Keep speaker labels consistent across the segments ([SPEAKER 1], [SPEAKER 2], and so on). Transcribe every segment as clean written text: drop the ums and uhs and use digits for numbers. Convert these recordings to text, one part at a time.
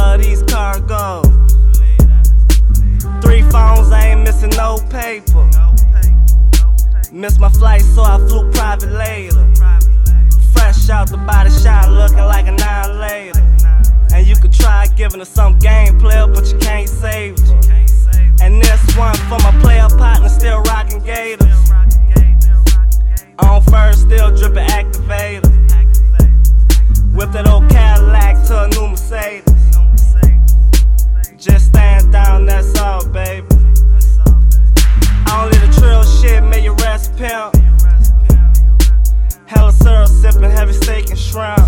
[SPEAKER 1] of these cargoes. 3 phones, I ain't missing no paper. Missed my flight, so I flew private later. Fresh out the body shot, looking like a 9 later. And you could try giving her some game player, but you can't save her. And this one for my player partner, still rocking gators. On first, still dripping activator. Whip that old Cadillac to a new Mercedes. Just stand down, that's all, baby. Only the trill shit made you rest pimp. Hella syrup sipping, heavy steak and shrimp.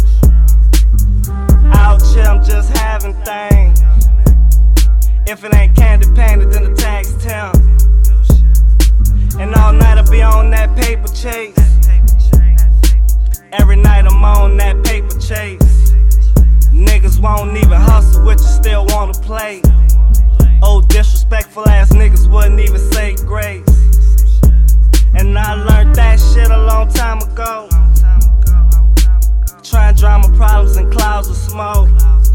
[SPEAKER 1] Out here, I'm just having things. If it ain't candy painted, then the tax 10. And all night I be on that paper chase. Every night I'm on that paper chase. Niggas won't even hustle with you, still wanna play. Old disrespectful ass niggas wouldn't even say grace. And I learned that shit a long time ago. Try and drown my problems in clouds of smoke.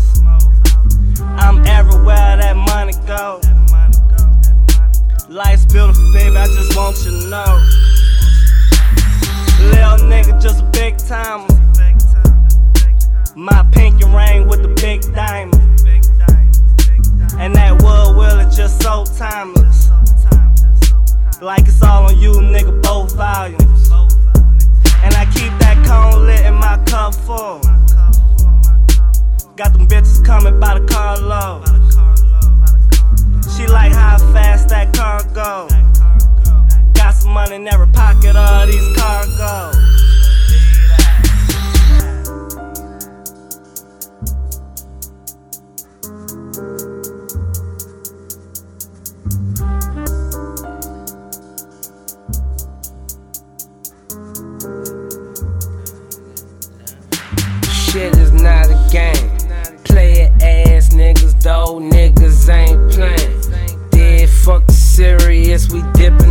[SPEAKER 1] I'm everywhere that money go. Life's beautiful, baby, I just want you to know. Little nigga, just a big timer. My pinky ring with the big diamond. And that wood wheel is just so timeless. Like it's all on you, nigga, both volumes. And I keep that cone lit in my cup full. Got them bitches coming by the carload. She like how fast that car go. Got some money in every pocket of these cargoes.
[SPEAKER 2] Shit is not a game. Play it ass niggas, though niggas ain't playing. Dead fuck serious, we dip